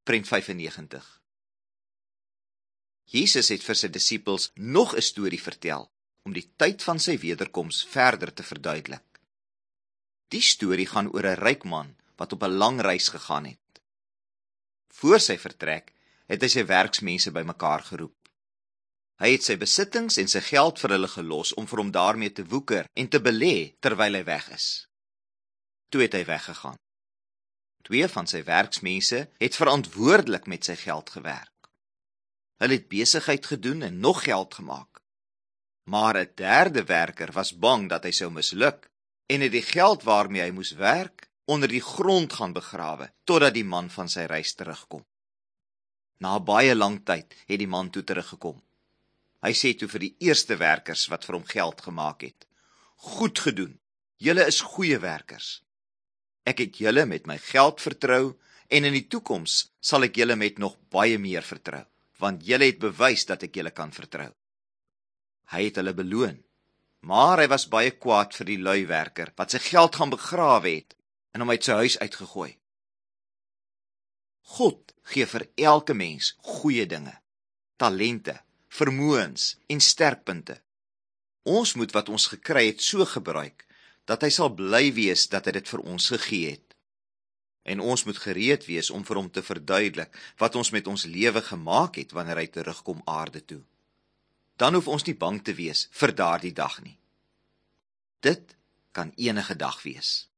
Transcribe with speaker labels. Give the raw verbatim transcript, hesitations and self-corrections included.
Speaker 1: prent vyfennegentig. Jesus het vir sy disippels nog 'n storie vertel, om die tyd van sy wederkoms verder te verduidelik. Die storie gaan oor 'n ryk man, wat op 'n lang reis gegaan het. Voor sy vertrek, het hy sy werksmense bymekaar geroep. Hy het sy besittings en sy geld vir hulle gelos, om vir hom daarmee te woeker en te belê, terwyl hy weg is. Toe het hy weggegaan. Twee van sy werksmense het verantwoordelik met sy geld gewerk. Hulle het besigheid gedoen en nog geld gemaak. Maar 'n derde werker was bang dat hy sou misluk, en het die geld waarmee hy moes werk, onder die grond gaan begrawe, totdat die man van sy reis terugkom. Na baie lang tyd het die man toe teruggekom. Hy sê toe vir die eerste werkers wat vir hom geld gemaak het: "Goed gedoen, julle is goeie werkers. Ek het julle met my geld vertrou, en in die toekoms sal ek julle met nog baie meer vertrou, want julle het bewys dat ek julle kan vertrou." Hy het hulle beloon, maar hy was baie kwaad vir die lui werker, wat sy geld gaan begrawe het, en hom uit sy huis uitgegooi. God gee vir elke mens goeie dinge, talente, vermoëns en sterkpunte. Ons moet wat ons gekry het so gebruik, dat hy sal bly wees dat hy dit vir ons gegee het. En ons moet gereed wees om vir hom te verduidelik wat ons met ons lewe gemaak het wanneer hy terugkom aarde toe. Dan hoef ons nie bang te wees vir daardie dag nie. Dit kan enige dag wees.